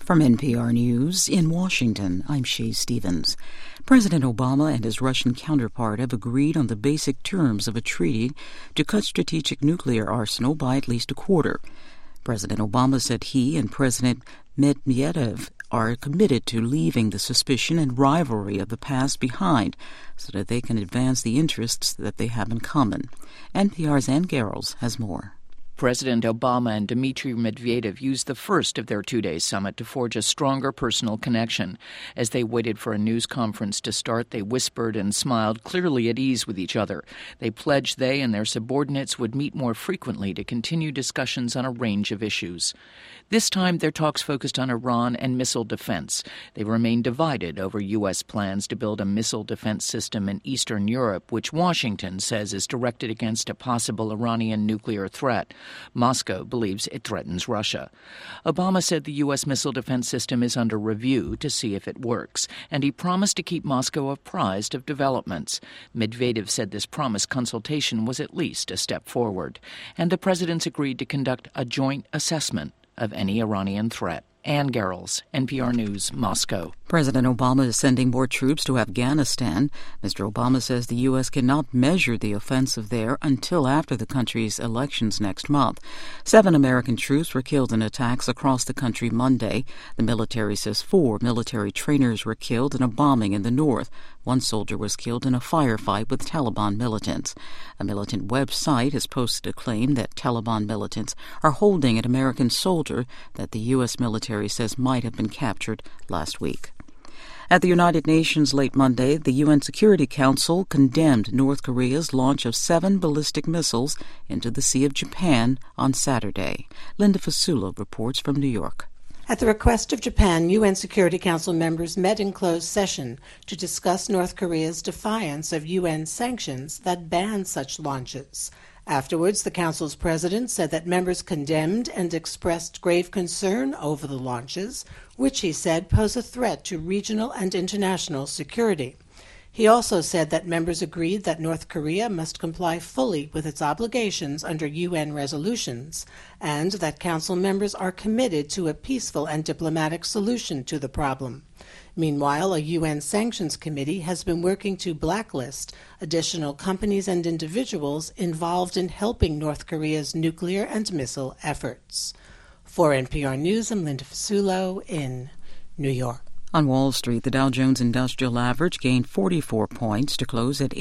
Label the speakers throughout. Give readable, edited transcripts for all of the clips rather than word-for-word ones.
Speaker 1: From NPR News in Washington, I'm Shay Stevens. President Obama and his Russian counterpart have agreed on the basic terms of a treaty to cut strategic nuclear arsenal by at least a quarter. President Obama said he and President Medvedev are committed to leaving the suspicion and rivalry of the past behind so that they can advance the interests that they have in common. NPR's Ann Garrels has more.
Speaker 2: President Obama and Dmitry Medvedev used the first of their two-day summit to forge a stronger personal connection. As they waited for a news conference to start, they whispered and smiled, clearly at ease with each other. They pledged they and their subordinates would meet more frequently to continue discussions on a range of issues. This time, their talks focused on Iran and missile defense. They remain divided over U.S. plans to build a missile defense system in Eastern Europe, which Washington says is directed against a possible Iranian nuclear threat. Moscow believes it threatens Russia. Obama said the U.S. missile defense system is under review to see if it works, and he promised to keep Moscow apprised of developments. Medvedev said this promised consultation was at least a step forward, and the presidents agreed to conduct a joint assessment of any Iranian threat. Ann Garrels, NPR News, Moscow.
Speaker 1: President Obama is sending more troops to Afghanistan. Mr. Obama says the U.S. cannot measure the offensive there until after the country's elections next month. 7 American troops were killed in attacks across the country Monday. The military says 4 military trainers were killed in a bombing in the north. 1 soldier was killed in a firefight with Taliban militants. A militant website has posted a claim that Taliban militants are holding an American soldier that the U.S. military says might have been captured last week. At the United Nations late Monday, the UN Security Council condemned North Korea's launch of 7 ballistic missiles into the Sea of Japan on Saturday. Linda Fasula reports from New York.
Speaker 3: At the request of Japan, UN Security Council members met in closed session to discuss North Korea's defiance of UN sanctions that ban such launches. Afterwards, the Council's president said that members condemned and expressed grave concern over the launches, which he said pose a threat to regional and international security. He also said that members agreed that North Korea must comply fully with its obligations under UN resolutions, and that Council members are committed to a peaceful and diplomatic solution to the problem. Meanwhile, a UN sanctions committee has been working to blacklist additional companies and individuals involved in helping North Korea's nuclear and missile efforts. For NPR News, I'm Linda Fasulo in New York.
Speaker 1: On Wall Street, the Dow Jones Industrial Average gained 44 points to close at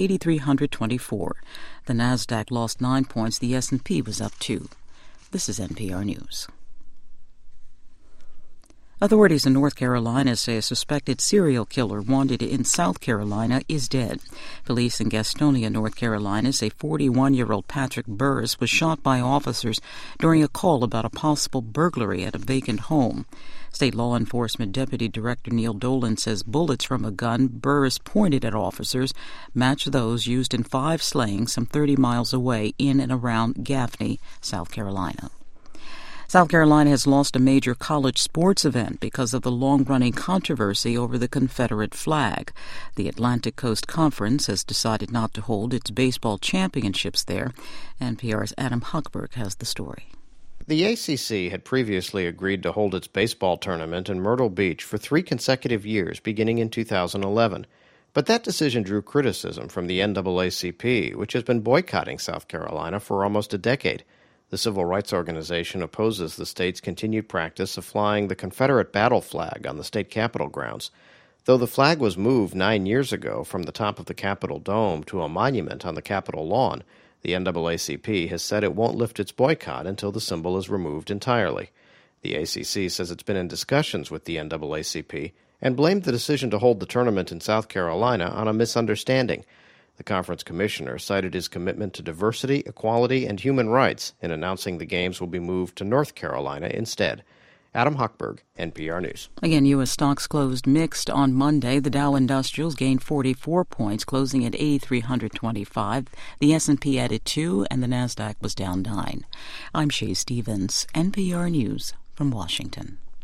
Speaker 1: 8,324. The Nasdaq lost 9 points. The S&P was up 2. This is NPR News. Authorities in North Carolina say a suspected serial killer wanted in South Carolina is dead. Police in Gastonia, North Carolina, say 41-year-old Patrick Burris was shot by officers during a call about a possible burglary at a vacant home. State Law Enforcement Deputy Director Neil Dolan says bullets from a gun Burris pointed at officers match those used in 5 slayings some 30 miles away in and around Gaffney, South Carolina. South Carolina has lost a major college sports event because of the long-running controversy over the Confederate flag. The Atlantic Coast Conference has decided not to hold its baseball championships there. NPR's Adam Huckberg has the story.
Speaker 4: The ACC had previously agreed to hold its baseball tournament in Myrtle Beach for 3 consecutive years, beginning in 2011. But that decision drew criticism from the NAACP, which has been boycotting South Carolina for almost a decade. The civil rights organization opposes the state's continued practice of flying the Confederate battle flag on the state capitol grounds. Though the flag was moved 9 years ago from the top of the Capitol dome to a monument on the Capitol lawn, the NAACP has said it won't lift its boycott until the symbol is removed entirely. The ACC says it's been in discussions with the NAACP and blamed the decision to hold the tournament in South Carolina on a misunderstanding. The conference commissioner cited his commitment to diversity, equality, and human rights in announcing the games will be moved to North Carolina instead. Adam Huckberg, NPR News.
Speaker 1: Again, U.S. stocks closed mixed on Monday. The Dow Industrials gained 44 points, closing at 8,325. The S&P added 2, and the Nasdaq was down 9. I'm Shay Stevens, NPR News from Washington.